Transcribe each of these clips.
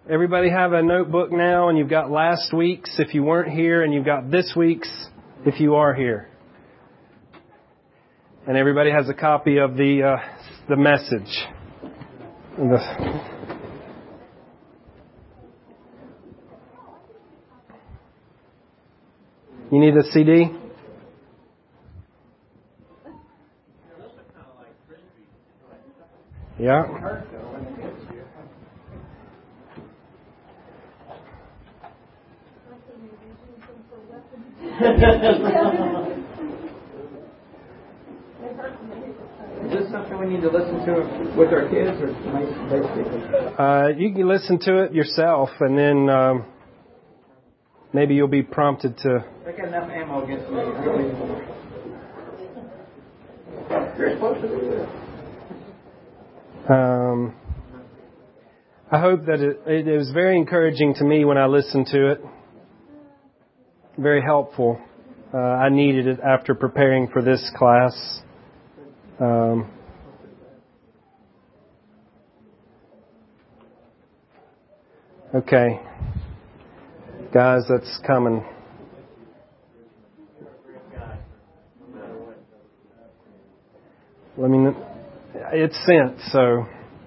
Everybody have a notebook now, and you've got last week's if you weren't here, and you've got this week's if you are here. And everybody has a copy of the message. You need a CD? Yeah. Is this something we need to listen to with our kids, or basically? You can listen to it yourself, and then maybe you'll be prompted to. I got enough ammo against me. You're supposed to do this. I hope that it was very encouraging to me when I listened to it. Very helpful. I needed it after preparing for this class. Okay. Guys, that's coming. It's sent, so.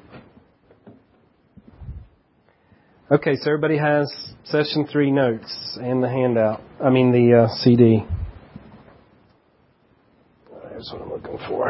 Okay, so everybody has Session 3 notes and the handout. The CD. That's what I'm looking for.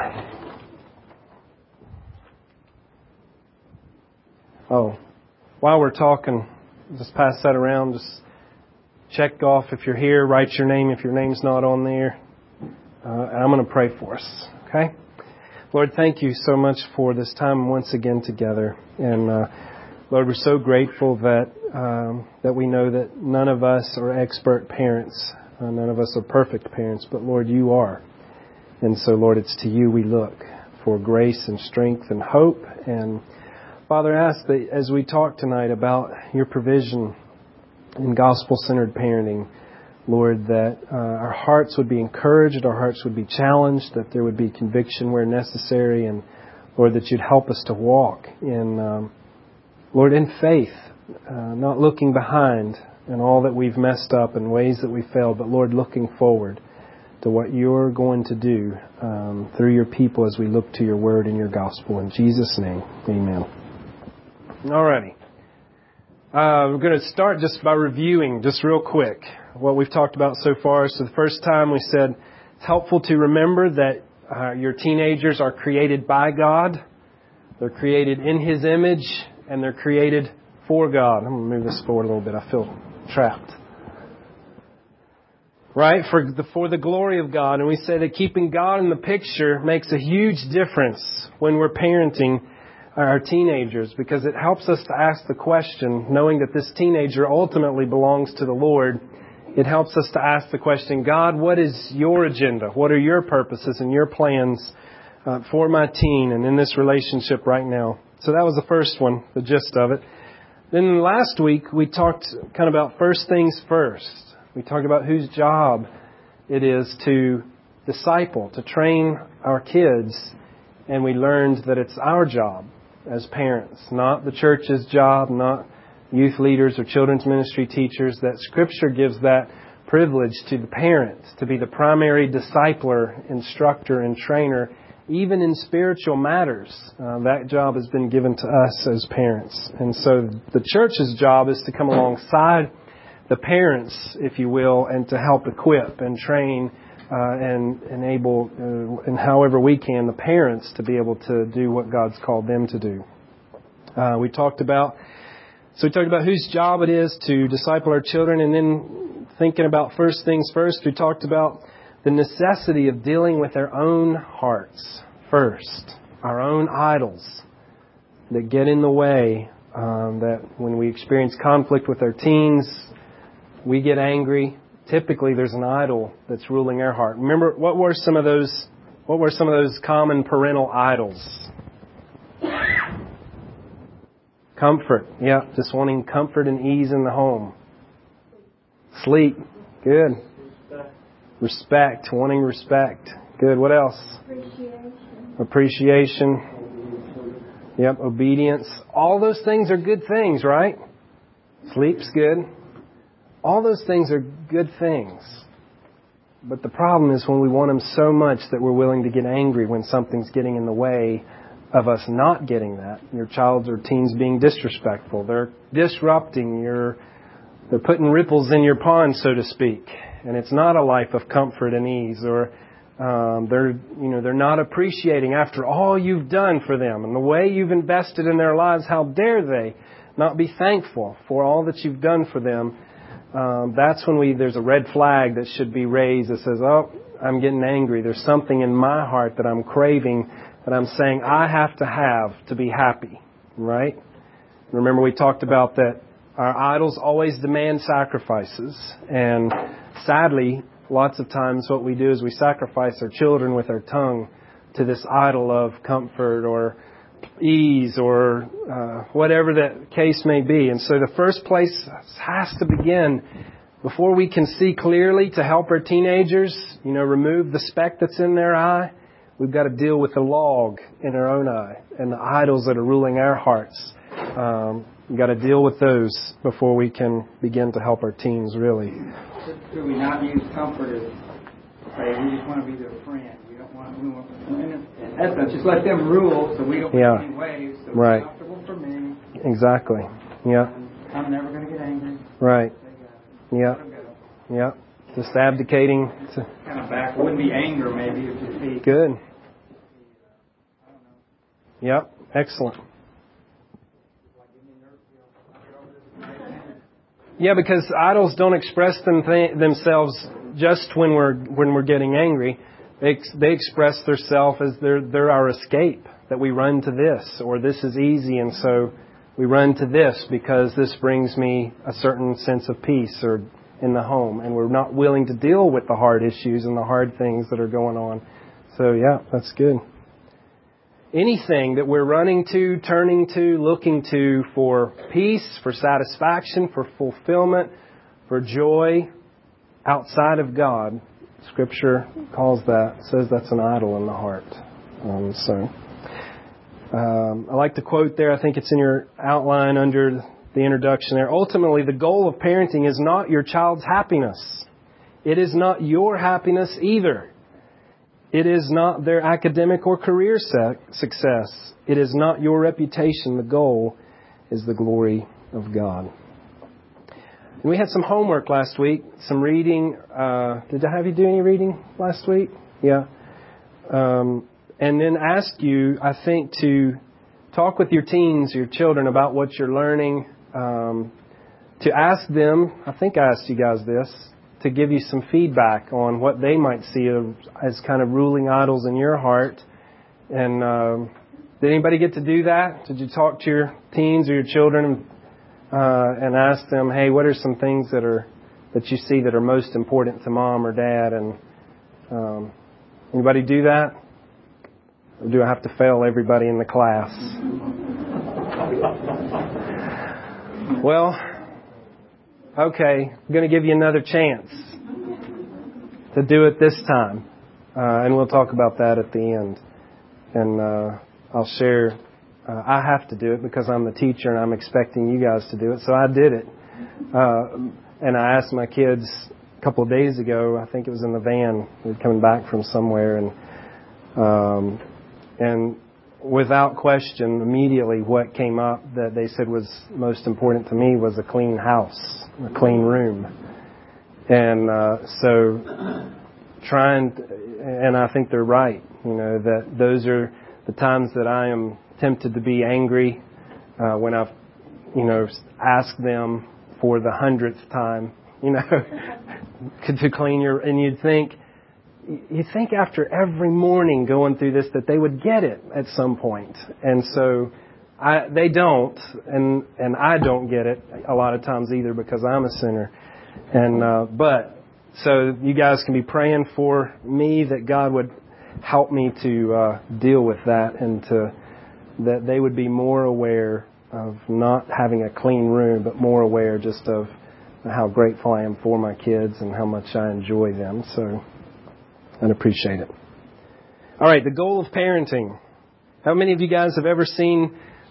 Oh, while we're talking, just pass that around. Just check off if you're here. Write your name if your name's not on there. And I'm going to pray for us. Okay? Lord, thank you so much for this time once again together. And Lord, we're so grateful that we know that none of us are expert parents. None of us are perfect parents. But Lord, you are. And so, Lord, it's to you we look for grace and strength and hope. And Father, I ask that as we talk tonight about your provision in gospel-centered parenting, Lord, that our hearts would be encouraged, our hearts would be challenged, that there would be conviction where necessary, and Lord, that you'd help us to walk in, Lord, in faith, not looking behind in all that we've messed up and ways that we failed, but Lord, looking forward to what you're going to do through your people as we look to your word and your gospel. In Jesus' name, amen. Alrighty. We're going to start just by reviewing, just real quick, what we've talked about so far. So the first time we said it's helpful to remember that your teenagers are created by God. They're created in His image, and they're created for God. I'm going to move this forward a little bit. I feel trapped. Right? For the glory of God. And we say that keeping God in the picture makes a huge difference when we're parenting our teenagers, because it helps us to ask the question, knowing that this teenager ultimately belongs to the Lord. It helps us to ask the question, God, what is your agenda? What are your purposes and your plans for my teen and in this relationship right now? So that was the first one, the gist of it. Then last week we talked kind of about first things first. We talked about whose job it is to disciple, to train our kids. And we learned that it's our job as parents, not the church's job, not youth leaders or children's ministry teachers, that Scripture gives that privilege to the parents to be the primary discipler, instructor, and trainer, even in spiritual matters. That job has been given to us as parents. And so the church's job is to come alongside the parents, if you will, and to help equip and train and enable, and however we can, the parents to be able to do what God's called them to do. We talked about whose job it is to disciple our children, and then thinking about first things first, we talked about the necessity of dealing with our own hearts first, our own idols that get in the way, that when we experience conflict with our teens, we get angry. Typically, there's an idol that's ruling our heart. Remember, what were some of those common parental idols? Comfort. Yeah, just wanting comfort and ease in the home. Sleep. Good. Respect. Wanting respect. Good. What else? Appreciation. Yep. Obedience. All those things are good things, right? Sleep's good. All those things are good things. But the problem is when we want them so much that we're willing to get angry when something's getting in the way of us not getting that. Your child or teens being disrespectful. They're disrupting they're putting ripples in your pond, so to speak. And it's not a life of comfort and ease, or they're not appreciating after all you've done for them and the way you've invested in their lives. How dare they not be thankful for all that you've done for them? That's when there's a red flag that should be raised that says, oh, I'm getting angry. There's something in my heart that I'm craving, that I'm saying I have to be happy, right? Remember we talked about that our idols always demand sacrifices. And sadly, lots of times what we do is we sacrifice our children with our tongue to this idol of comfort or ease or whatever that case may be. And so the first place has to begin before we can see clearly to help our teenagers, remove the speck that's in their eye. We've got to deal with the log in our own eye and the idols that are ruling our hearts. We've got to deal with those before we can begin to help our teens, really. Should we not use comfort as, we just want to be their friend? We want in essence, just let them rule so we don't get any ways. So right. It's comfortable for me. Exactly. Yeah. I'm never going to get angry. Right. Yeah. Yeah. Just abdicating. Kind of back. It wouldn't be anger, maybe, if you see. Good. Yep. Excellent. Yeah, because idols don't express themselves just when we're getting angry. They express themselves as they're our escape. That we run to this, or this is easy, and so we run to this because this brings me a certain sense of peace or in the home, and we're not willing to deal with the hard issues and the hard things that are going on. So yeah, that's good. Anything that we're running to, turning to, looking to for peace, for satisfaction, for fulfillment, for joy outside of God, Scripture says that's an idol in the heart. I like the quote there. I think it's in your outline under the introduction there. Ultimately, the goal of parenting is not your child's happiness. It is not your happiness either. It is not their academic or career success. It is not your reputation. The goal is the glory of God. And we had some homework last week, some reading. Did I have you do any reading last week? Yeah. And then ask you, I think, to talk with your teens, your children, about what you're learning. To ask them, I think I asked you guys this, to give you some feedback on what they might see as kind of ruling idols in your heart. And did anybody get to do that? Did you talk to your teens or your children and ask them, hey, what are some things that you see that are most important to mom or dad? And anybody do that? Or do I have to fail everybody in the class? Well, okay, I'm going to give you another chance to do it this time. And we'll talk about that at the end. And I'll share, I have to do it because I'm the teacher and I'm expecting you guys to do it. So I did it. And I asked my kids a couple of days ago, I think it was in the van, we were coming back from somewhere, and without question, immediately what came up that they said was most important to me was a clean house, a clean room. And so and I think they're right, that those are the times that I am tempted to be angry when I've, asked them for the 100th time, to clean and you'd think after every morning going through this that they would get it at some point. And so they don't, and I don't get it a lot of times either because I'm a sinner. And but so you guys can be praying for me that God would help me to deal with that, and that they would be more aware of not having a clean room, but more aware just of how grateful I am for my kids and how much I enjoy them. So I'd appreciate it. All right, the goal of parenting. How many of you guys have ever seen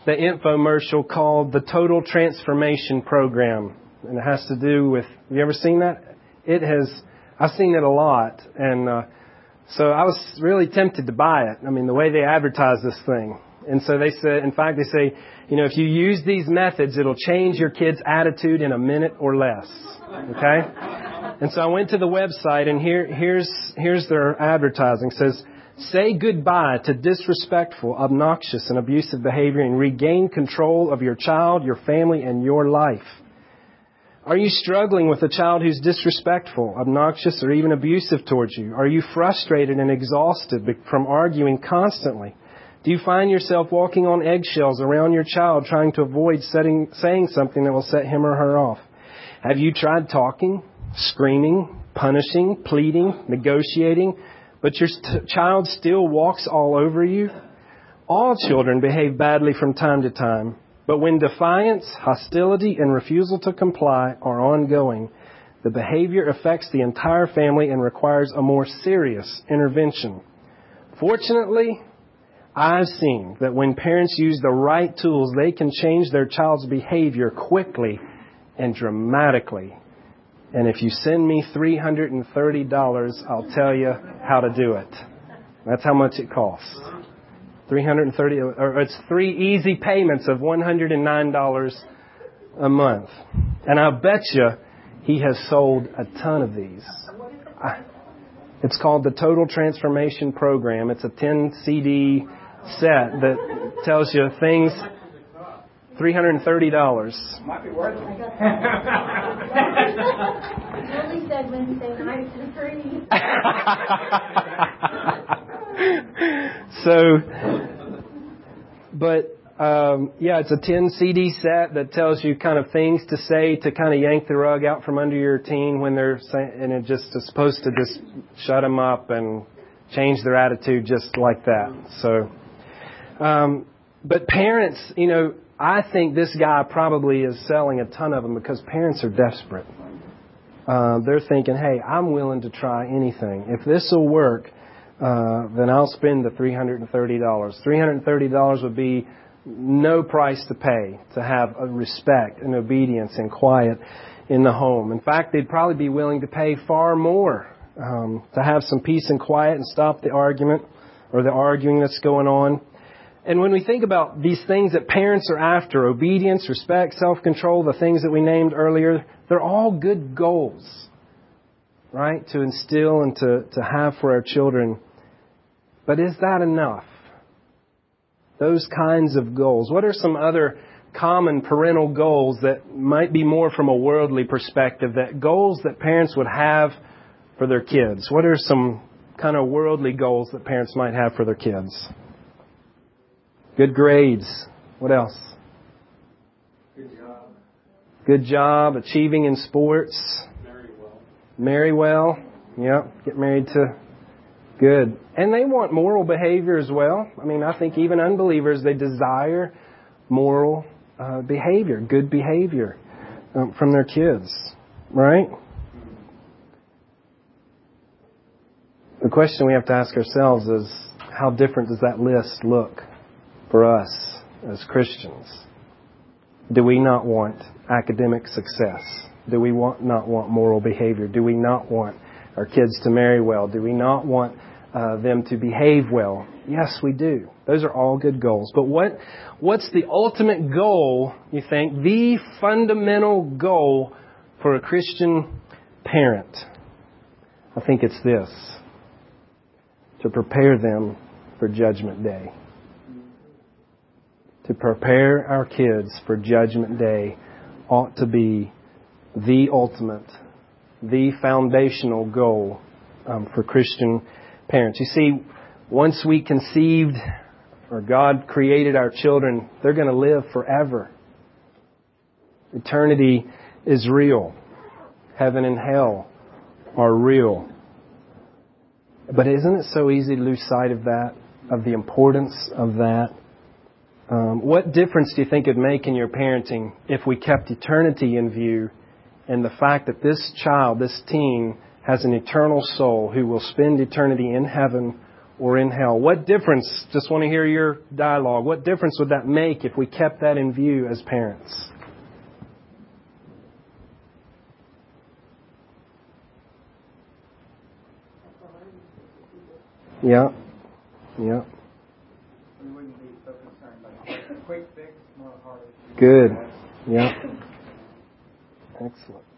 the infomercial called the Total Transformation Program. And it has to do with, have you ever seen that? I've seen it a lot. And so I was really tempted to buy it. I mean, the way they advertise this thing. And so they say, if you use these methods, it'll change your kid's attitude in a minute or less. Okay? And so I went to the website, and here's their advertising. It says, say goodbye to disrespectful, obnoxious, and abusive behavior and regain control of your child, your family, and your life. Are you struggling with a child who's disrespectful, obnoxious, or even abusive towards you? Are you frustrated and exhausted from arguing constantly? Do you find yourself walking on eggshells around your child trying to avoid saying something that will set him or her off? Have you tried talking, screaming, punishing, pleading, negotiating, but your child still walks all over you? All children behave badly from time to time, but when defiance, hostility, and refusal to comply are ongoing, the behavior affects the entire family and requires a more serious intervention. Fortunately, I've seen that when parents use the right tools, they can change their child's behavior quickly and dramatically. And if you send me $330, I'll tell you how to do it. That's how much it costs. $330, or it's 3 easy payments of $109 a month. And I'll bet you he has sold a ton of these. It's called the Total Transformation Program. It's a 10 CD set that tells you things. $330. Might be worth it. Julie said Wednesday night for free. It's a 10 CD set that tells you kind of things to say to kind of yank the rug out from under your teen when they're saying, and it just is supposed to just shut them up and change their attitude just like that. So, but parents, I think this guy probably is selling a ton of them because parents are desperate. They're thinking, hey, I'm willing to try anything. If this will work, then I'll spend the $330. $330 would be no price to pay to have a respect and obedience and quiet in the home. In fact, they'd probably be willing to pay far more to have some peace and quiet and stop the argument or the arguing that's going on. And when we think about these things that parents are after, obedience, respect, self-control, the things that we named earlier, they're all good goals, right, to instill and to have for our children. But is that enough? Those kinds of goals. What are some other common parental goals that might be more from a worldly perspective, that goals that parents would have for their kids? What are some kind of worldly goals that parents might have for their kids? Good grades. What else? Good job. Achieving in sports. Marry well. Yep. Get married to. Good. And they want moral behavior as well. I mean, I think even unbelievers, they desire moral behavior, good behavior from their kids. Right? The question we have to ask ourselves is, how different does that list look for us as Christians? Do we not want academic success? Do we not want moral behavior? Do we not want our kids to marry well? Do we not want them to behave well? Yes, we do. Those are all good goals. But what's the ultimate goal, you think, the fundamental goal for a Christian parent? I think it's this: to prepare them for Judgment Day. To prepare our kids for Judgment Day ought to be the ultimate, the foundational goal for Christian parents. You see, once we conceived or God created our children, they're going to live forever. Eternity is real. Heaven and hell are real. But isn't it so easy to lose sight of that, of the importance of that? What difference do you think it'd make in your parenting if we kept eternity in view and the fact that this child, this teen, has an eternal soul who will spend eternity in heaven or in hell? What difference, just want to hear your dialogue, what difference would that make if we kept that in view as parents? Yeah. Yeah. We wouldn't be so concerned about a quick fix, more harder. Good. Yeah. Excellent.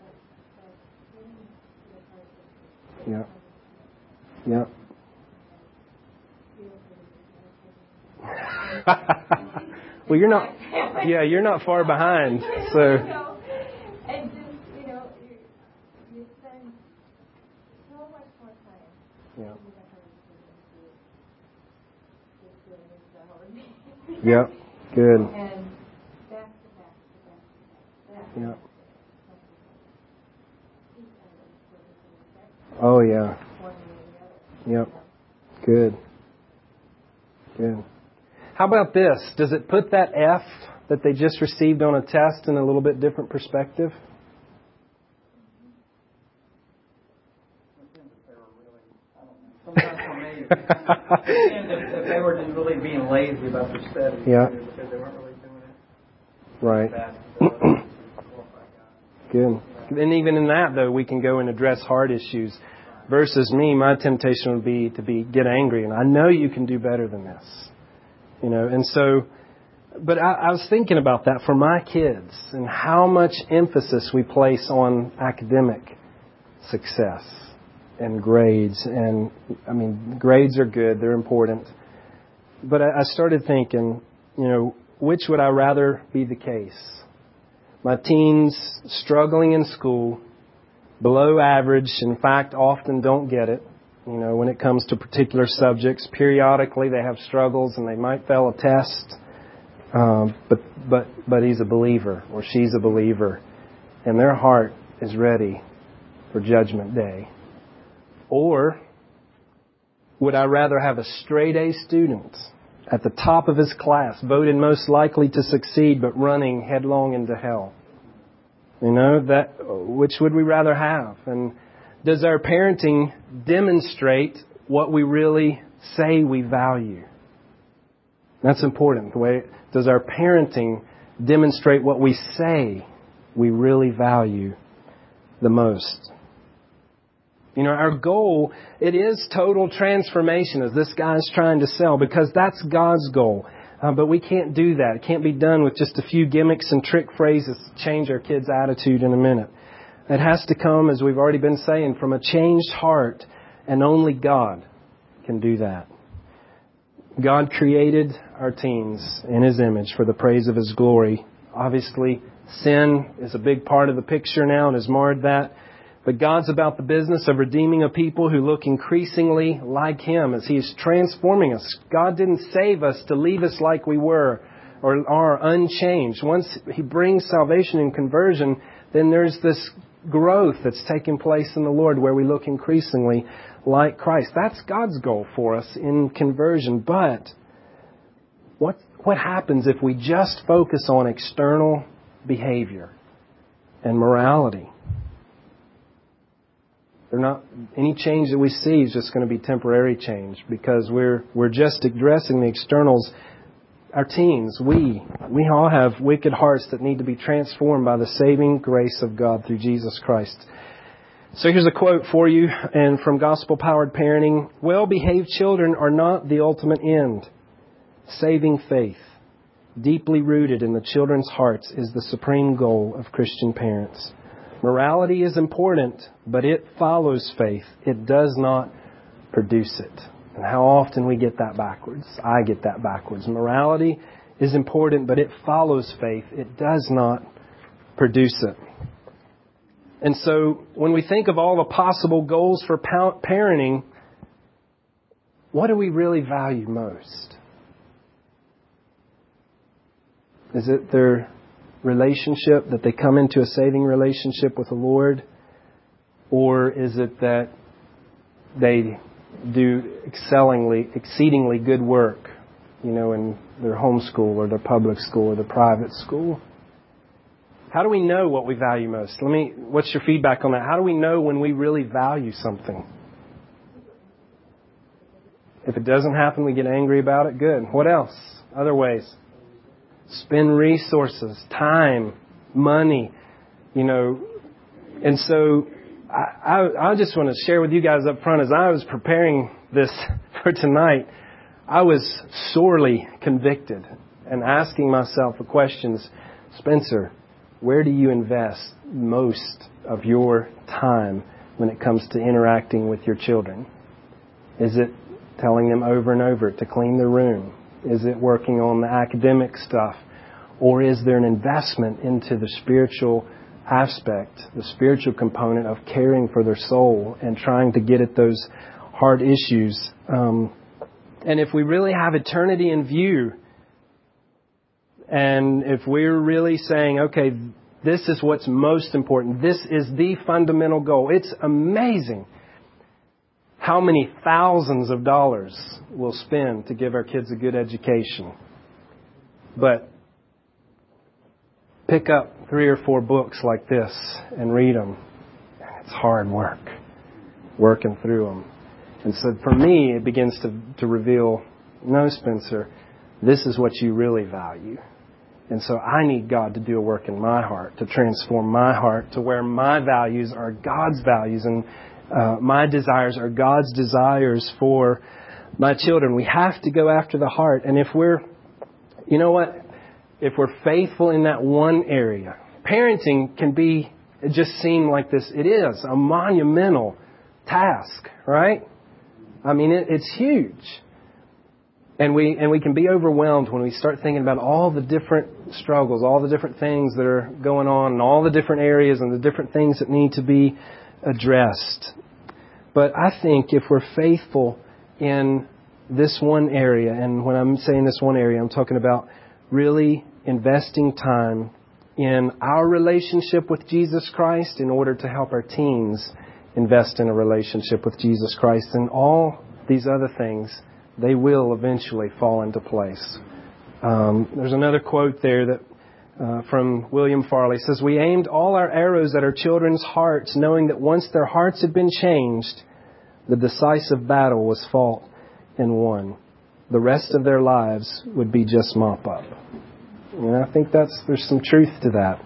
Yeah. Yeah. Well, you're not far behind. So. And just, you spend so much more time. Yeah. Yeah. Good. And back to back. Yeah. Oh, yeah. Yep. Good. Good. How about this? Does it put that F that they just received on a test in a little bit different perspective? Sometimes for me, if they were just really being lazy about their studies, Yeah. because they weren't really doing it. Right. Good. And even in that, though, we can go and address hard issues. Versus me, my temptation would be to get angry. And I know you can do better than this. And so, but I was thinking about that for my kids and how much emphasis we place on academic success and grades. And, grades are good. They're important. But I started thinking, which would I rather be the case? My teens struggling in school, below average, in fact, often don't get it. When it comes to particular subjects, periodically they have struggles and they might fail a test. But he's a believer or she's a believer, and their heart is ready for Judgment Day. Or would I rather have a straight A student at the top of his class, voted most likely to succeed, but running headlong into hell? Which would we rather have? And does our parenting demonstrate what we really say we value? That's important. Does our parenting demonstrate what we say we really value the most? Our goal, it is total transformation, as this guy's trying to sell, because that's God's goal. But we can't do that. It can't be done with just a few gimmicks and trick phrases to change our kids' attitude in a minute. It has to come, as we've already been saying, from a changed heart, and only God can do that. God created our teens in His image for the praise of His glory. Obviously, sin is a big part of the picture now and has marred that. But God's about the business of redeeming a people who look increasingly like Him as He is transforming us. God didn't save us to leave us like we were or are unchanged. Once He brings salvation and conversion, then there's this growth that's taking place in the Lord where we look increasingly like Christ. That's God's goal for us in conversion. But what happens if we just focus on external behavior and morality? Any change that we see is just going to be temporary change because we're just addressing the externals. Our teens, we all have wicked hearts that need to be transformed by the saving grace of God through Jesus Christ. So here's a quote for you, and from Gospel Powered Parenting: well-behaved children are not the ultimate end. Saving faith, deeply rooted in the children's hearts, is the supreme goal of Christian parents. Morality is important, but it follows faith. It does not produce it. And how often we get that backwards. I get that backwards. Morality is important, but it follows faith. It does not produce it. And so when we think of all the possible goals for parenting, what do we really value most? Is it their relationship, that they come into a saving relationship with the Lord? Or is it that they do exceedingly good work, in their home school or their public school or their private school? How do we know what we value most? What's your feedback on that? How do we know when we really value something? If it doesn't happen, we get angry about it. Good. What else? Other ways. Spend resources, time, money, And so I just want to share with you guys up front, as I was preparing this for tonight, I was sorely convicted and asking myself the questions, Spencer, where do you invest most of your time when it comes to interacting with your children? Is it telling them over and over to clean their room? Is it working on the academic stuff? Or is there an investment into the spiritual aspect, the spiritual component of caring for their soul and trying to get at those hard issues? And if we really have eternity in view, and if we're really saying, okay, this is what's most important, this is the fundamental goal, it's amazing how many thousands of dollars we'll spend to give our kids a good education. But pick up 3 or 4 books like this and read them. It's hard work, working through them. And so for me, it begins to reveal, no, Spencer, this is what you really value. And so I need God to do a work in my heart, to transform my heart to where my values are God's values and my desires are God's desires for my children. We have to go after the heart. And if we're, if we're faithful in that one area, parenting can be just seem like this. It is a monumental task, right? I mean, it's huge. And we can be overwhelmed when we start thinking about all the different struggles, all the different things that are going on, and all the different areas and the different things that need to be addressed. But I think if we're faithful in this one area, and when I'm saying this one area, I'm talking about really investing time in our relationship with Jesus Christ in order to help our teens invest in a relationship with Jesus Christ, and all these other things, they will eventually fall into place. There's another quote there that from William Farley. It says, "We aimed all our arrows at our children's hearts, knowing that once their hearts had been changed, the decisive battle was fought and won. The rest of their lives would be just mop up." And I think there's some truth to that.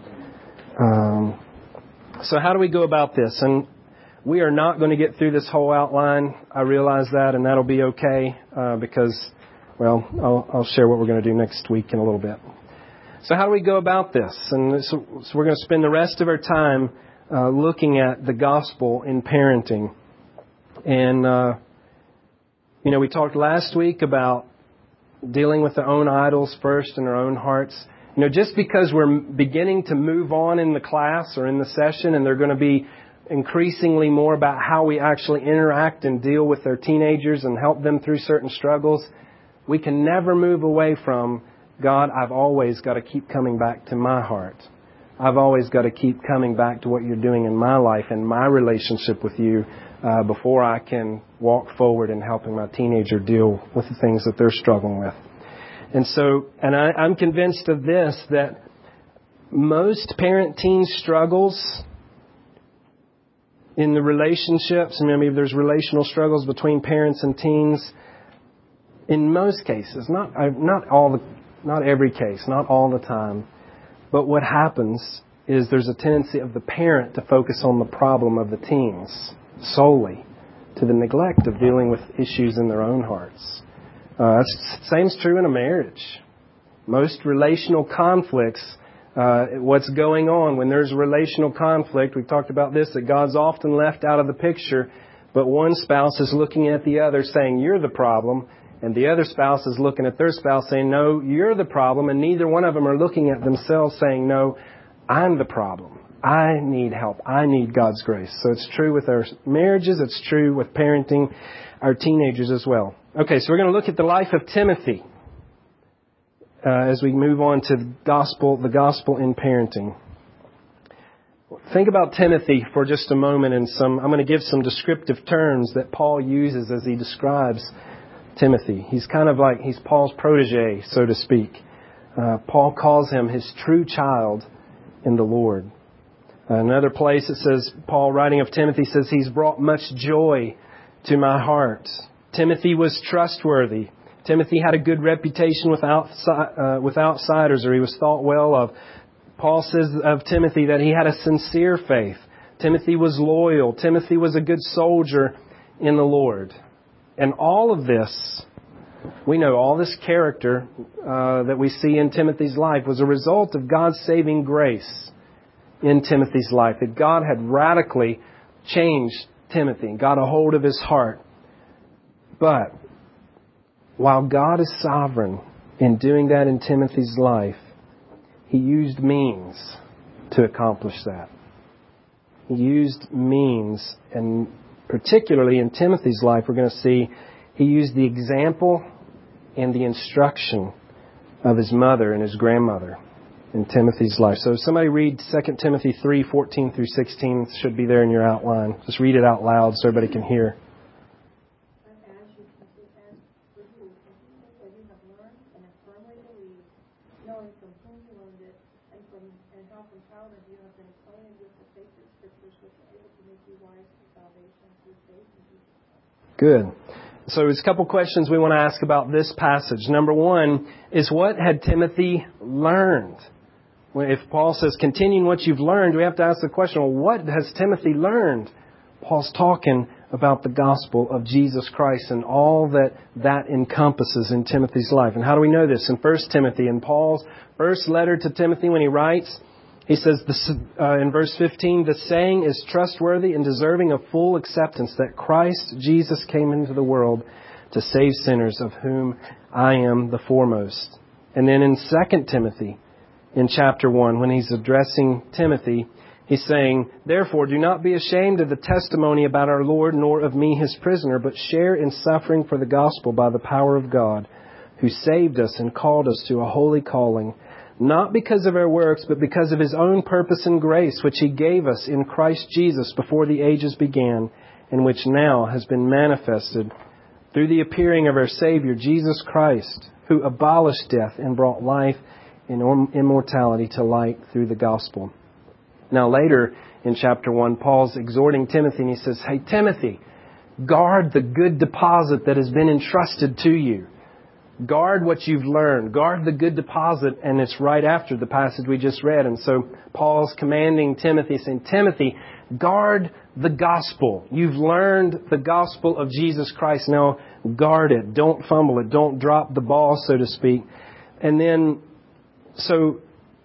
So how do we go about this? And we are not going to get through this whole outline. I realize that, and that'll be okay because, I'll share what we're going to do next week in a little bit. So how do we go about this? And so we're going to spend the rest of our time looking at the gospel in parenting. And, we talked last week about dealing with our own idols first in our own hearts. Just because we're beginning to move on in the class or in the session, and they're going to be increasingly more about how we actually interact and deal with their teenagers and help them through certain struggles, we can never move away from, God, I've always got to keep coming back to my heart. I've always got to keep coming back to what you're doing in my life and my relationship with you before I can walk forward in helping my teenager deal with the things that they're struggling with. And so, I'm convinced of this, that most parent-teen struggles in the relationships, maybe there's relational struggles between parents and teens, in most cases, not every case, not all the time, but what happens is there's a tendency of the parent to focus on the problem of the teens solely, to the neglect of dealing with issues in their own hearts. Same's true in a marriage. Most relational conflicts, what's going on when there's a relational conflict, we've talked about this, that God's often left out of the picture, but one spouse is looking at the other saying, you're the problem, and the other spouse is looking at their spouse saying, no, you're the problem, and neither one of them are looking at themselves saying, no, I'm the problem. I need help. I need God's grace. So it's true with our marriages. It's true with parenting our teenagers as well. Okay, so we're going to look at the life of Timothy as we move on to the gospel in parenting. Think about Timothy for just a moment, and I'm going to give some descriptive terms that Paul uses as he describes Timothy. He's he's Paul's protege, so to speak. Paul calls him his true child in the Lord. Another place it says, Paul writing of Timothy says, he's brought much joy to my heart. Timothy was trustworthy. Timothy had a good reputation with outsiders, or he was thought well of. Paul says of Timothy that he had a sincere faith. Timothy was loyal. Timothy was a good soldier in the Lord. And all of this, we know all this character that we see in Timothy's life was a result of God's saving grace in Timothy's life. That God had radically changed Timothy and got a hold of his heart. But while God is sovereign in doing that in Timothy's life, He used means to accomplish that. He used means, and particularly in Timothy's life, we're going to see He used the example and the instruction of his mother and his grandmother in Timothy's life. So somebody read 2 Timothy 3:14 through 16. It should be there in your outline. Just read it out loud so everybody can hear. Good. So there's a couple questions we want to ask about this passage. Number one is, what had Timothy learned? If Paul says, continuing what you've learned, we have to ask the question, well, what has Timothy learned? Paul's talking about the gospel of Jesus Christ and all that encompasses in Timothy's life. And how do we know this? In 1 Timothy, in Paul's first letter to Timothy, when he writes, he says in verse 15, the saying is trustworthy and deserving of full acceptance that Christ Jesus came into the world to save sinners, of whom I am the foremost. And then in 2 Timothy, in chapter 1, when he's addressing Timothy, he's saying, therefore, do not be ashamed of the testimony about our Lord, nor of me, his prisoner, but share in suffering for the gospel by the power of God, who saved us and called us to a holy calling, not because of our works, but because of His own purpose and grace, which He gave us in Christ Jesus before the ages began, and which now has been manifested through the appearing of our Savior, Jesus Christ, who abolished death and brought life and immortality to light through the gospel. Now later in chapter 1, Paul's exhorting Timothy, and he says, hey, Timothy, guard the good deposit that has been entrusted to you. Guard what you've learned. Guard the good deposit. And it's right after the passage we just read. And so Paul's commanding Timothy, saying, Timothy, guard the gospel. You've learned the gospel of Jesus Christ. Now guard it. Don't fumble it. Don't drop the ball, so to speak. And then, so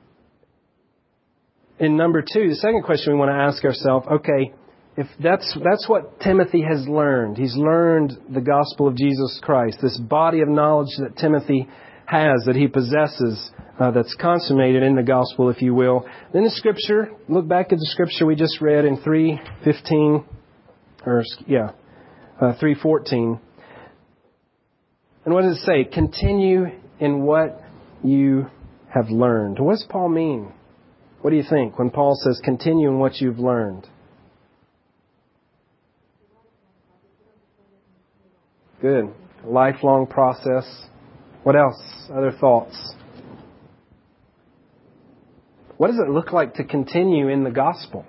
in number 2, the second question we want to ask ourselves, okay, if that's what Timothy has learned. He's learned the gospel of Jesus Christ, this body of knowledge that Timothy has, that he possesses, that's consummated in the gospel, if you will. Then the Scripture, look back at the Scripture we just read in 3:14. And what does it say? Continue in what you have learned. What does Paul mean? What do you think when Paul says continue in what you've learned? Good. Lifelong process. What else? Other thoughts? What does it look like to continue in the gospel?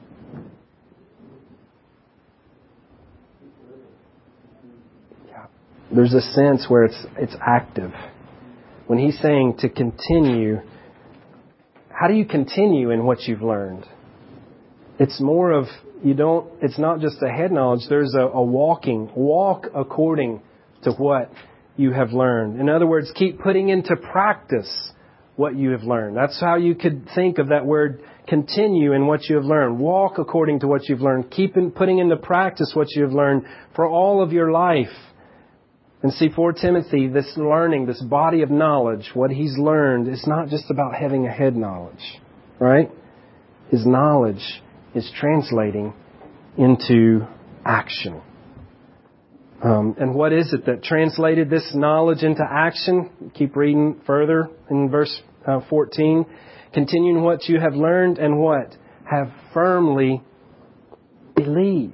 Yeah. There's a sense where it's active. When he's saying to continue, how do you continue in what you've learned? It's more of, it's not just a head knowledge, there's a walk according to what you have learned. In other words, keep putting into practice what you have learned. That's how you could think of that word, continue in what you have learned. Walk according to what you've learned. Keep putting into practice what you have learned for all of your life. And see, for Timothy, this learning, this body of knowledge, what he's learned, is not just about having a head knowledge, right? His knowledge is translating into action. And what is it that translated this knowledge into action? Keep reading further in verse 14. Continuing what you have learned and what? Have firmly believed.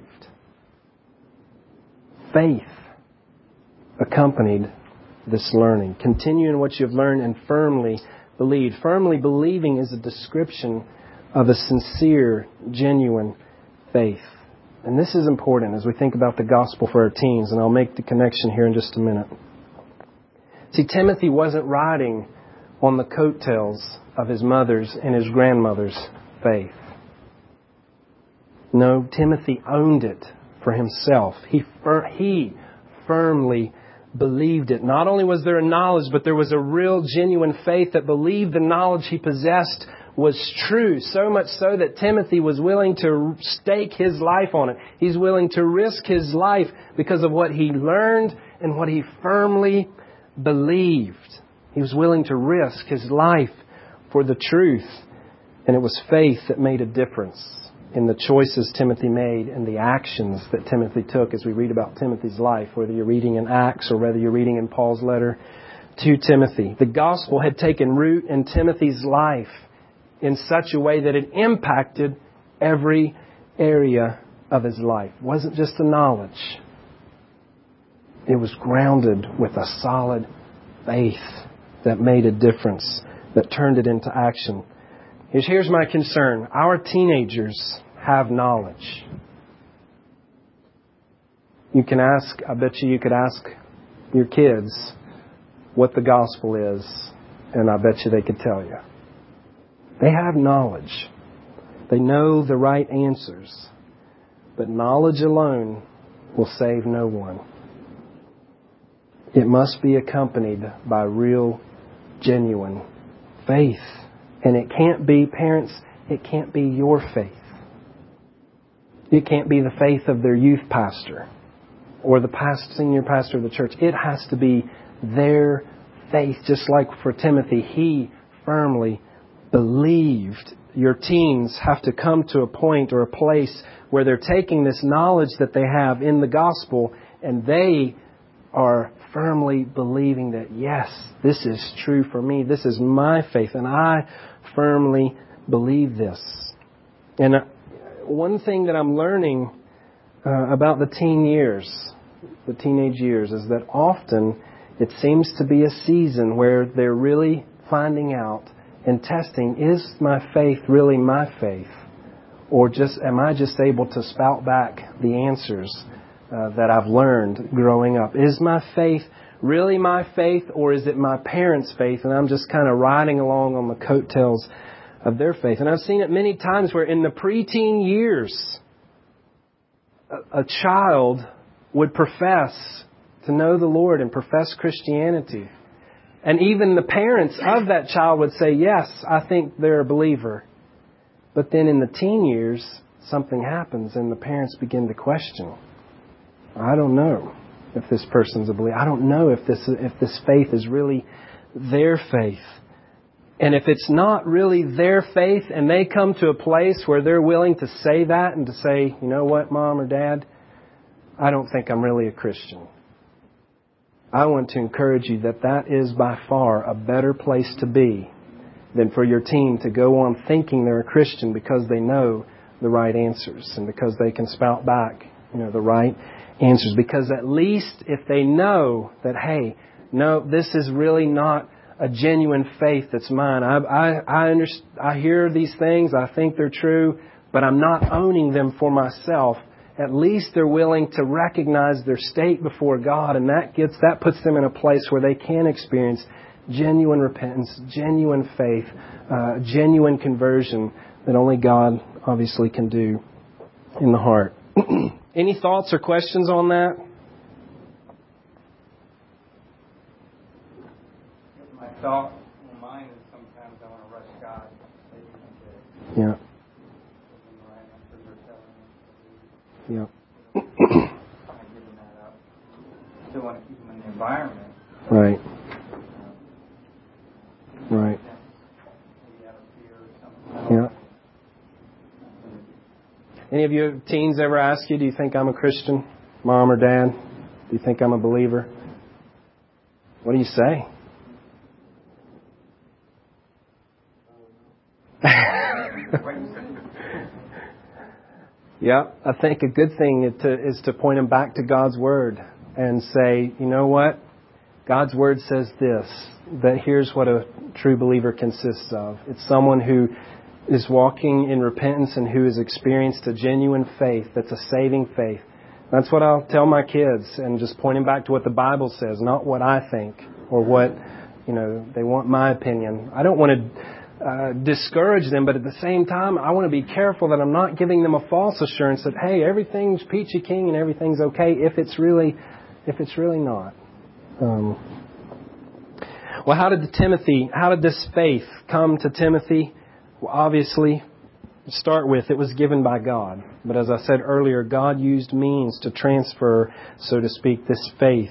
Faith accompanied this learning. Continue in what you have learned and firmly believe. Firmly believing is a description of a sincere, genuine faith. And this is important as we think about the gospel for our teens, and I'll make the connection here in just a minute. See, Timothy wasn't riding on the coattails of his mother's and his grandmother's faith. No, Timothy owned it for himself. He firmly believed it. Not only was there a knowledge, but there was a real, genuine faith that believed the knowledge he possessed was true. So much so that Timothy was willing to stake his life on it. He's willing to risk his life because of what he learned and what he firmly believed. He was willing to risk his life for the truth. And it was faith that made a difference in the choices Timothy made and the actions that Timothy took as we read about Timothy's life, whether you're reading in Acts or whether you're reading in Paul's letter to Timothy. The gospel had taken root in Timothy's life in such a way that it impacted every area of his life. It wasn't just the knowledge. It was grounded with a solid faith that made a difference, that turned it into action. Here's my concern. Our teenagers have knowledge. You can ask, I bet you could ask your kids what the gospel is, and I bet you they could tell you. They have knowledge. They know the right answers. But knowledge alone will save no one. It must be accompanied by real, genuine faith. And it can't be, parents, it can't be your faith. It can't be the faith of their youth pastor or the senior pastor of the church. It has to be their faith. Just like for Timothy, he firmly believed. Your teens have to come to a point or a place where they're taking this knowledge that they have in the gospel and they are firmly believing that, yes, this is true for me. This is my faith and I firmly believe this. And one thing that I'm learning about the teenage years, is that often it seems to be a season where they're really finding out and testing, is my faith really my faith? Or am I just able to spout back the answers that I've learned growing up? Is my faith really my faith, or is it my parents' faith and I'm just kind of riding along on the coattails of their faith? And I've seen it many times where in the preteen years, a child would profess to know the Lord and profess Christianity. And even the parents of that child would say, yes, I think they're a believer. But then in the teen years, something happens and the parents begin to question. I don't know if this person's a believer. I don't know if this faith is really their faith. And if it's not really their faith and they come to a place where they're willing to say that and to say, you know what, Mom or Dad, I don't think I'm really a Christian. I want to encourage you that is by far a better place to be than for your teen to go on thinking they're a Christian because they know the right answers and because they can spout back, the right answers. Because at least if they know that, hey, no, this is really not a genuine faith that's mine. I hear these things, I think they're true, but I'm not owning them for myself. At least they're willing to recognize their state before God, and that puts them in a place where they can experience genuine repentance, genuine faith, genuine conversion that only God obviously can do in the heart. Any thoughts or questions on that? My thought, mine is sometimes I want to rush God. Yeah. Yeah. I give them that up. Still want to keep them in the environment. Right. Right. Maybe out of fear or something. Yeah. Any of you teens ever ask you, do you think I'm a Christian? Mom or Dad? Do you think I'm a believer? What do you say? Yeah, I think a good thing is to point them back to God's Word and say, you know what? God's Word says this, that here's what a true believer consists of. It's someone who is walking in repentance and who has experienced a genuine faith that's a saving faith. That's what I'll tell my kids, and just pointing back to what the Bible says, not what I think or what, they want my opinion. I don't want to discourage them, but at the same time, I want to be careful that I'm not giving them a false assurance that, hey, everything's peachy keen and everything's okay if it's really not. Well, how did this faith come to Timothy? Well, obviously, to start with, it was given by God. But as I said earlier, God used means to transfer, so to speak, this faith.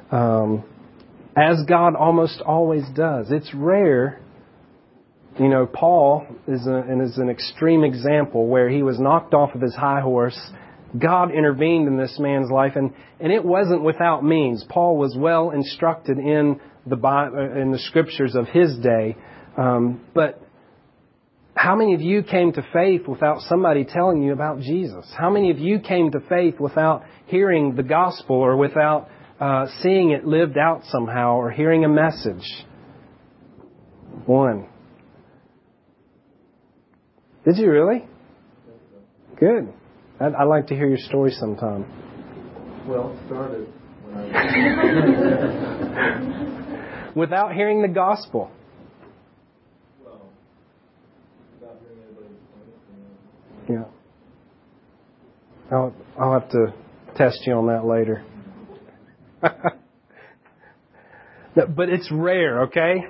As God almost always does. It's rare. Paul is an extreme example where he was knocked off of his high horse. God intervened in this man's life, and it wasn't without means. Paul was well instructed in the Scriptures of his day. But how many of you came to faith without somebody telling you about Jesus? How many of you came to faith without hearing the gospel or without seeing it lived out somehow or hearing a message? One. Did you really? Good. I'd like to hear your story sometime. Well, it started when I was... Without hearing the gospel. Well, without hearing anybody's point. Yeah. I'll have to test you on that later. But it's rare, okay?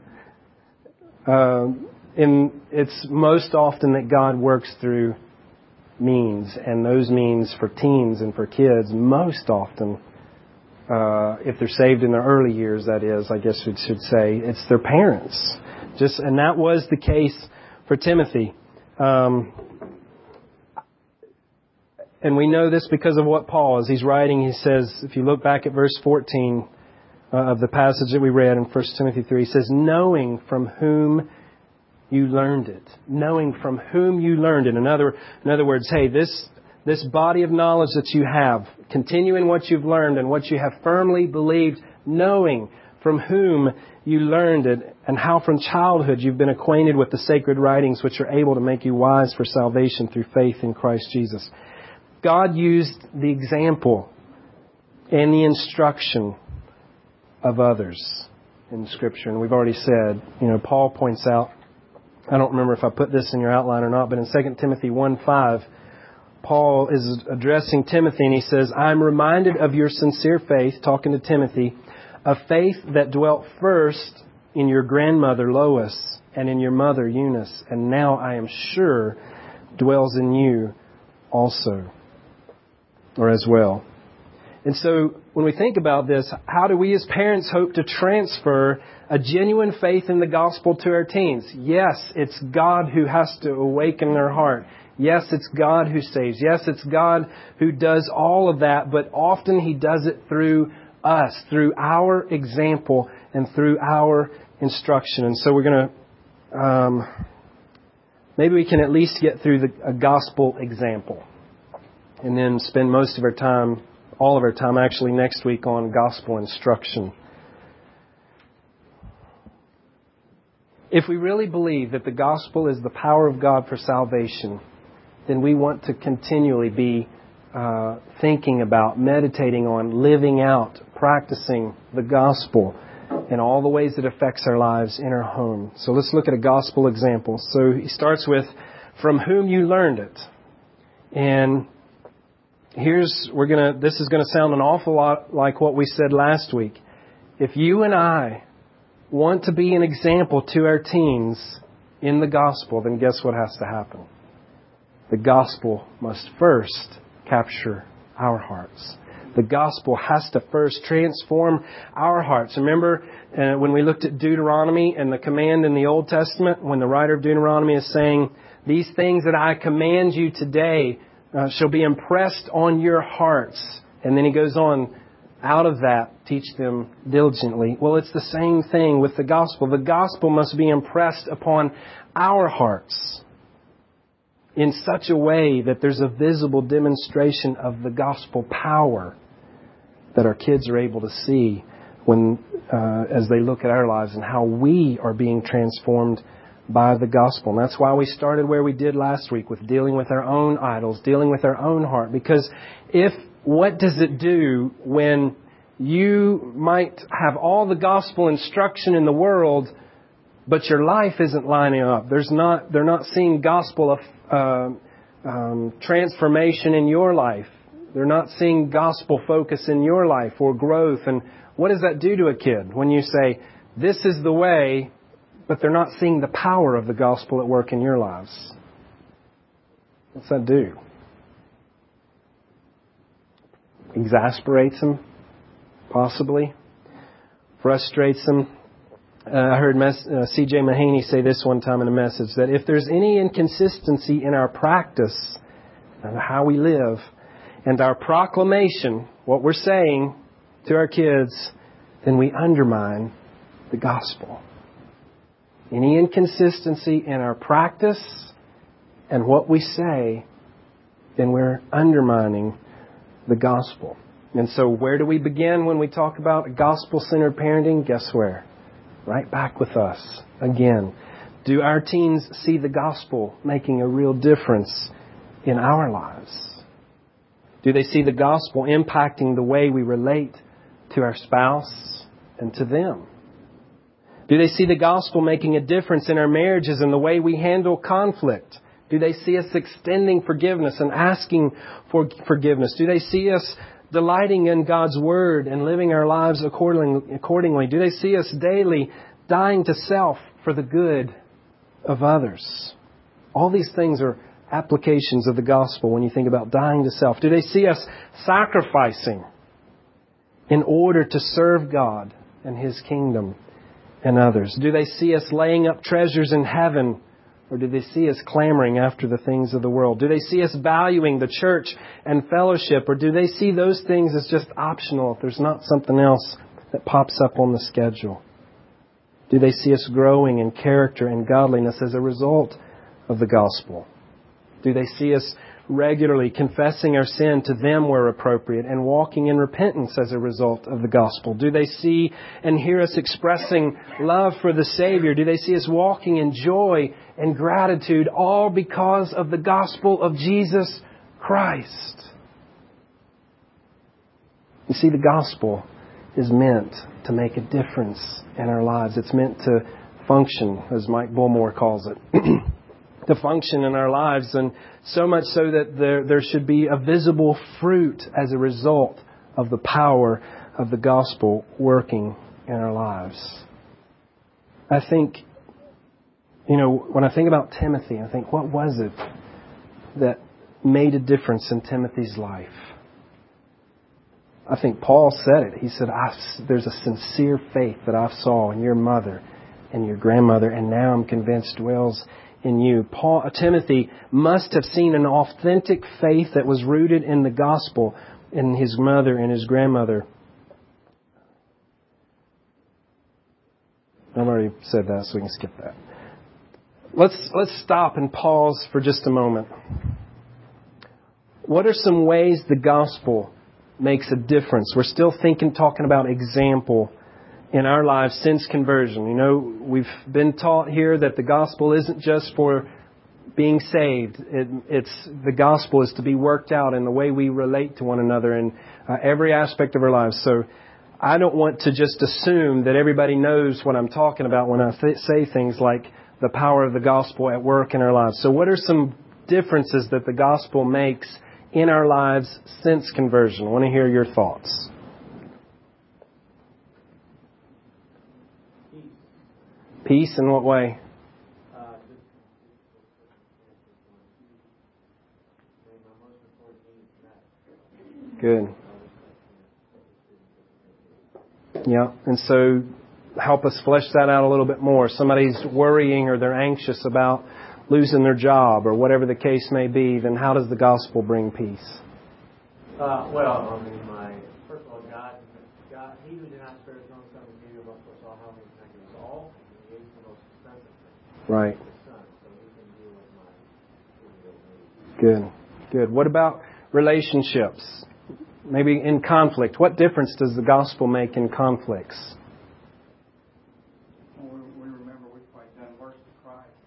And it's most often that God works through means, and those means for teens and for kids, most often, if they're saved in their early years, that is, I guess we should say, it's their parents. And that was the case for Timothy. And we know this because of what Paul, as he's writing, he says, if you look back at verse 14 of the passage that we read in 1 Timothy 3, he says, knowing from whom you learned it. Knowing from whom you learned it. In other words, hey, this body of knowledge that you have, continue in what you've learned and what you have firmly believed, knowing from whom you learned it, and how from childhood you've been acquainted with the sacred writings which are able to make you wise for salvation through faith in Christ Jesus. God used the example and the instruction of others in Scripture. And we've already said, Paul points out, I don't remember if I put this in your outline or not, but in 2 Timothy 1:5, Paul is addressing Timothy and he says, I'm reminded of your sincere faith, talking to Timothy, a faith that dwelt first in your grandmother Lois and in your mother Eunice, and now I am sure dwells in you also, or as well. And so when we think about this, how do we as parents hope to transfer a genuine faith in the gospel to our teens? Yes, it's God who has to awaken their heart. Yes, it's God who saves. Yes, it's God who does all of that, but often He does it through us, through our example and through our instruction. And so we're going to, maybe we can at least get through a gospel example and then spend most of our time, all of our time actually next week on gospel instruction. If we really believe that the gospel is the power of God for salvation, then we want to continually be thinking about, meditating on, living out, practicing the gospel in all the ways it affects our lives in our home. So let's look at a gospel example. So he starts with, from whom you learned it. And this is going to sound an awful lot like what we said last week. If you and I want to be an example to our teens in the gospel, then guess what has to happen? The gospel must first capture our hearts. The gospel has to first transform our hearts. Remember when we looked at Deuteronomy and the command in the Old Testament, when the writer of Deuteronomy is saying, these things that I command you today shall be impressed on your hearts. And then he goes on, out of that, teach them diligently. Well, it's the same thing with the gospel. The gospel must be impressed upon our hearts in such a way that there's a visible demonstration of the gospel power that our kids are able to see when, as they look at our lives and how we are being transformed by the gospel. And that's why we started where we did last week with dealing with our own idols, dealing with our own heart. Because what does it do when you might have all the gospel instruction in the world, but your life isn't lining up? They're not seeing gospel transformation in your life. They're not seeing gospel focus in your life or growth. And what does that do to a kid when you say, this is the way, but they're not seeing the power of the gospel at work in your lives? What's that do? Exasperates them, possibly. Frustrates them. I heard C.J. Mahaney say this one time in a message, that if there's any inconsistency in our practice and how we live and our proclamation, what we're saying to our kids, then we undermine the gospel. Any inconsistency in our practice and what we say, then we're undermining the gospel. And so where do we begin when we talk about gospel-centered parenting? Guess where? Right back with us again. Do our teens see the gospel making a real difference in our lives? Do they see the gospel impacting the way we relate to our spouse and to them? Do they see the gospel making a difference in our marriages and the way we handle conflict? Do they see us extending forgiveness and asking for forgiveness? Do they see us delighting in God's Word and living our lives accordingly? Do they see us daily dying to self for the good of others? All these things are applications of the gospel when you think about dying to self. Do they see us sacrificing in order to serve God and His kingdom and others? Do they see us laying up treasures in heaven, or do they see us clamoring after the things of the world? Do they see us valuing the church and fellowship, or do they see those things as just optional if there's not something else that pops up on the schedule? Do they see us growing in character and godliness as a result of the gospel? Do they see us regularly confessing our sin to them where appropriate and walking in repentance as a result of the gospel? Do they see and hear us expressing love for the Savior? Do they see us walking in joy and gratitude, all because of the gospel of Jesus Christ? You see, the gospel is meant to make a difference in our lives. It's meant to function, as Mike Bullmore calls it, to function in our lives, and so much so that there should be a visible fruit as a result of the power of the gospel working in our lives. I think, when I think about Timothy, I think, what was it that made a difference in Timothy's life? I think Paul said it. He said, there's a sincere faith that I saw in your mother and your grandmother, and now I'm convinced dwells in you. Timothy must have seen an authentic faith that was rooted in the gospel in his mother and his grandmother. I've already said that, so we can skip that. Let's stop and pause for just a moment. What are some ways the gospel makes a difference? We're still talking about example in our lives since conversion. We've been taught here that the gospel isn't just for being saved. The gospel is to be worked out in the way we relate to one another in every aspect of our lives. So I don't want to just assume that everybody knows what I'm talking about when I say things like the power of the gospel at work in our lives. So what are some differences that the gospel makes in our lives since conversion? I want to hear your thoughts. Peace in what way? Good. Yeah, and so help us flesh that out a little bit more. Somebody's worrying or they're anxious about losing their job or whatever the case may be, then how does the gospel bring peace? First of all, God, He who did not spare His own Son, but gave Him up for us all, how He can give us all, and He gave the most expensive thing. Right. His Son, so He can deal with my needs. Good. What about relationships? Maybe in conflict. What difference does the gospel make in conflicts? We remember we've quite done worse to Christ.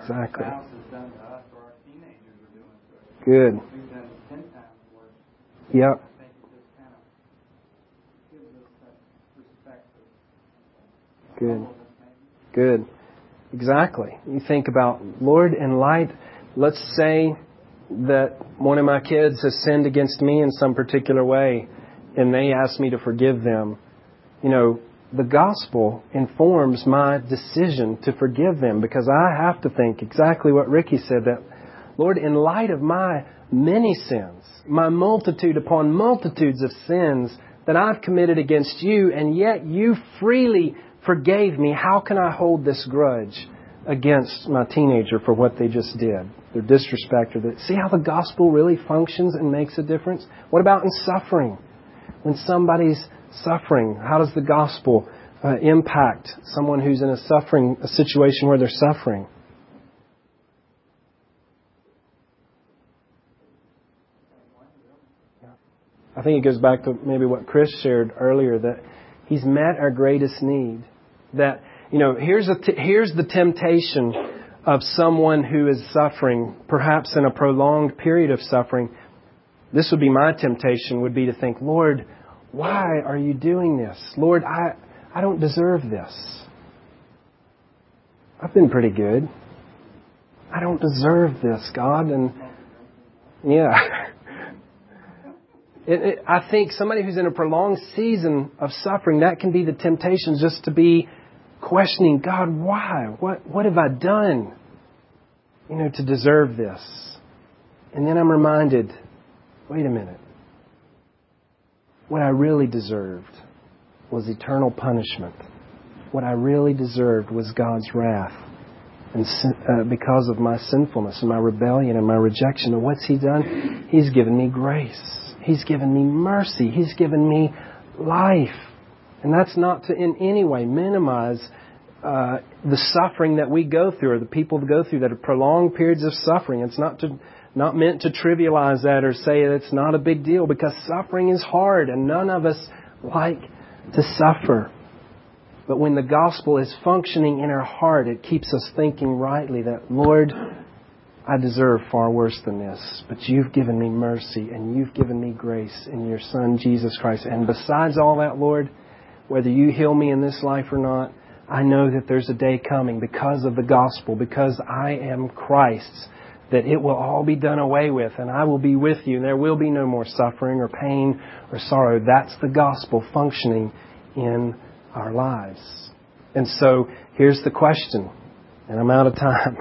Exactly. Our spouse has done to us, or our teenagers are doing to us. Good. We've done 10 times worse. Yep. I think it just kind of gives us that perspective. Good. Good. Exactly. You think about, Lord, in light, let's say that one of my kids has sinned against me in some particular way, and they ask me to forgive them. You know, the gospel informs my decision to forgive them, because I have to think exactly what Ricky said, that, Lord, in light of my many sins, my multitude upon multitudes of sins that I've committed against you, and yet you freely forgave me, how can I hold this grudge against my teenager for what they just did? Their disrespect. See how the gospel really functions and makes a difference? What about in suffering? When somebody's suffering, how does the gospel impact someone who's in a situation where they're suffering? I think it goes back to maybe what Chris shared earlier, that He's met our greatest need. That, you know, here's the temptation of someone who is suffering, perhaps in a prolonged period of suffering. This would be my temptation, would be to think, Lord, why are you doing this? Lord, I don't deserve this. I've been pretty good. I don't deserve this, God. And yeah. I think somebody who's in a prolonged season of suffering, that can be the temptation, just to be questioning, God, why? What have I done, to deserve this? And then I'm reminded, wait a minute. What I really deserved was eternal punishment. What I really deserved was God's wrath. And because of my sinfulness and my rebellion and my rejection of what's He done, He's given me grace. He's given me mercy. He's given me life. And that's not to in any way minimize the suffering that we go through, or the people go through that are prolonged periods of suffering. It's not meant to trivialize that or say it's not a big deal, because suffering is hard and none of us like to suffer. But when the gospel is functioning in our heart, it keeps us thinking rightly that, Lord, I deserve far worse than this, but You've given me mercy and You've given me grace in Your Son, Jesus Christ. And besides all that, Lord, whether You heal me in this life or not, I know that there's a day coming because of the gospel, because I am Christ's, that it will all be done away with and I will be with You and there will be no more suffering or pain or sorrow. That's the gospel functioning in our lives. And so here's the question, and I'm out of time.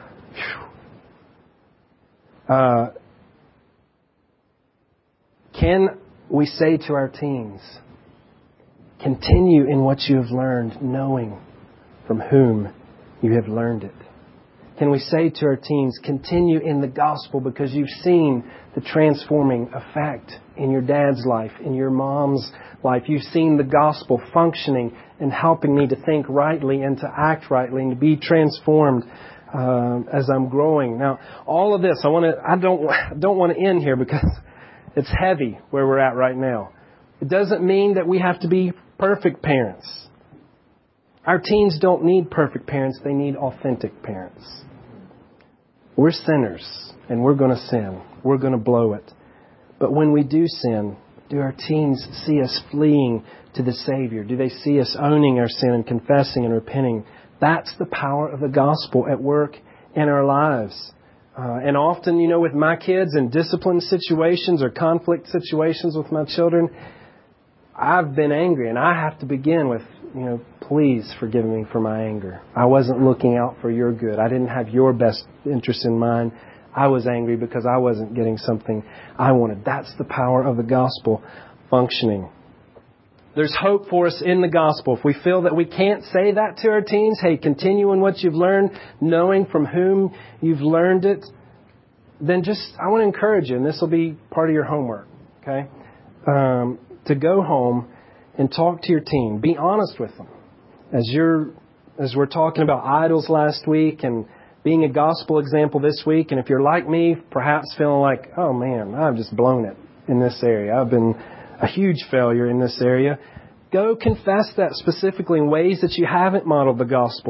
Can we say to our teens, continue in what you have learned, knowing from whom you have learned it? Can we say to our teens, continue in the gospel because you've seen the transforming effect in your dad's life, in your mom's life. You've seen the gospel functioning and helping me to think rightly and to act rightly and to be transformed as I'm growing. Now, all of this, I don't want to end here because it's heavy where we're at right now. It doesn't mean that we have to be perfect parents. Our teens don't need perfect parents. They need authentic parents. We're sinners and we're going to sin. We're going to blow it. But when we do sin, do our teens see us fleeing to the Savior? Do they see us owning our sin and confessing and repenting? That's the power of the gospel at work in our lives. And often, with my kids in discipline situations or conflict situations with my children, I've been angry, and I have to begin with, please forgive me for my anger. I wasn't looking out for your good. I didn't have your best interest in mind. I was angry because I wasn't getting something I wanted. That's the power of the gospel functioning. There's hope for us in the gospel. If we feel that we can't say that to our teens, hey, continue in what you've learned, knowing from whom you've learned it, then I want to encourage you, and this will be part of your homework, okay? To go home and talk to your teen. Be honest with them. As we're talking about idols last week and being a gospel example this week, and if you're like me, perhaps feeling like, oh man, I've just blown it in this area. I've been a huge failure in this area. Go confess that specifically in ways that you haven't modeled the gospel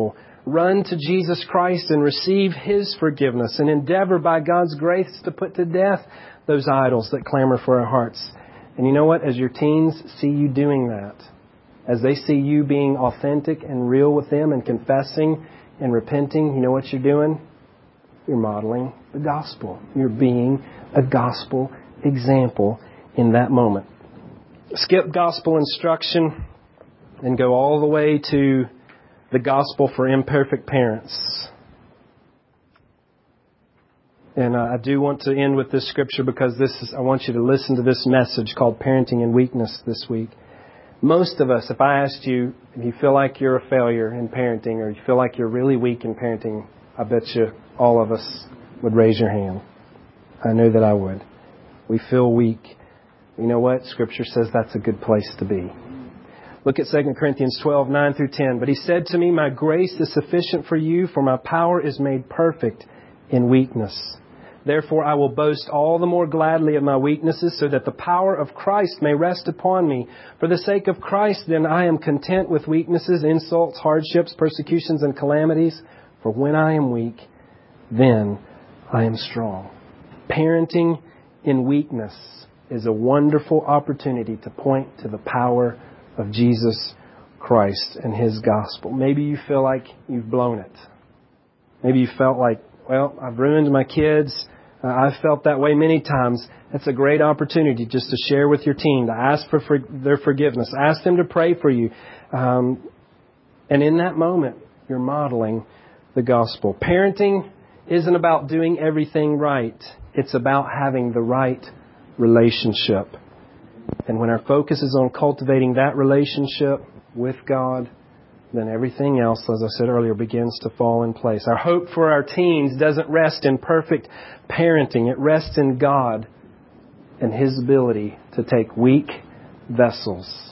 run to Jesus Christ and receive His forgiveness and endeavor by God's grace to put to death those idols that clamor for our hearts. And you know what? As your teens see you doing that, as they see you being authentic and real with them and confessing and repenting, you know what you're doing? You're modeling the gospel. You're being a gospel example in that moment. Skip gospel instruction and go all the way to the gospel for imperfect parents. And I do want to end with this scripture because I want you to listen to this message called Parenting in Weakness this week. Most of us, if I asked you if you feel like you're a failure in parenting or you feel like you're really weak in parenting, I bet you all of us would raise your hand. I know that I would. We feel weak. You know what? Scripture says that's a good place to be. Look at 2 Corinthians 12, 9 through 10. But He said to me, my grace is sufficient for you, for my power is made perfect in weakness. Therefore I will boast all the more gladly of my weaknesses, so that the power of Christ may rest upon me. For the sake of Christ, then, I am content with weaknesses, insults, hardships, persecutions, and calamities. For when I am weak, then I am strong. Parenting in weakness is a wonderful opportunity to point to the power of Jesus Christ and His gospel. Maybe you feel like you've blown it. Maybe you felt like, well, I've ruined my kids. I've felt that way many times. That's a great opportunity just to share with your teen, to ask for their forgiveness. Ask them to pray for you. And in that moment, you're modeling the gospel. Parenting isn't about doing everything right. It's about having the right relationship. And when our focus is on cultivating that relationship with God, then everything else, as I said earlier, begins to fall in place. Our hope for our teens doesn't rest in perfect parenting. It rests in God and His ability to take weak vessels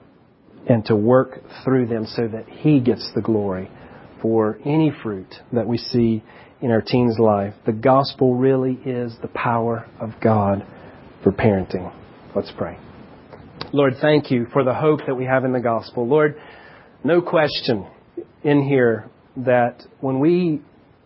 and to work through them so that He gets the glory for any fruit that we see in our teens' life. The gospel really is the power of God for parenting. Let's pray. Lord, thank You for the hope that we have in the gospel. Lord, no question in here that when we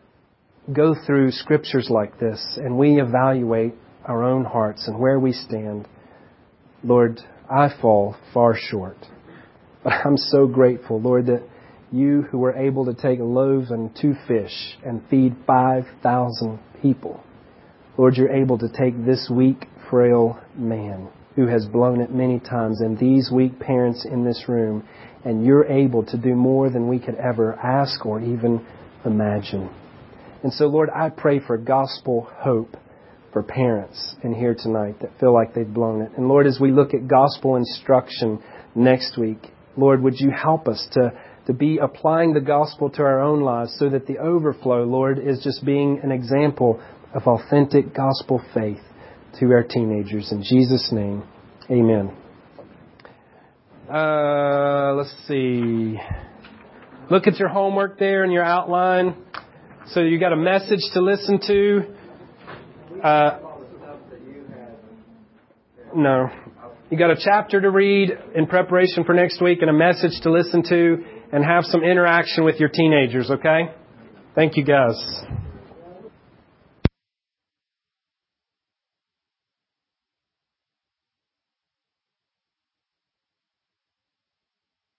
go through scriptures like this and we evaluate our own hearts and where we stand, Lord, I fall far short. But I'm so grateful, Lord, that You who were able to take a loaf and 2 fish and feed 5,000 people, Lord, You're able to take this weak, frail man who has blown it many times and these weak parents in this room, and You're able to do more than we could ever ask or even imagine. And so, Lord, I pray for gospel hope for parents in here tonight that feel like they've blown it. And Lord, as we look at gospel instruction next week, Lord, would You help us to be applying the gospel to our own lives so that the overflow, Lord, is just being an example of authentic gospel faith to our teenagers. In Jesus' name, amen. Let's see. Look at your homework there in your outline. So you got a message to listen to. No. You got a chapter to read in preparation for next week and a message to listen to and have some interaction with your teenagers, okay? Thank you, guys.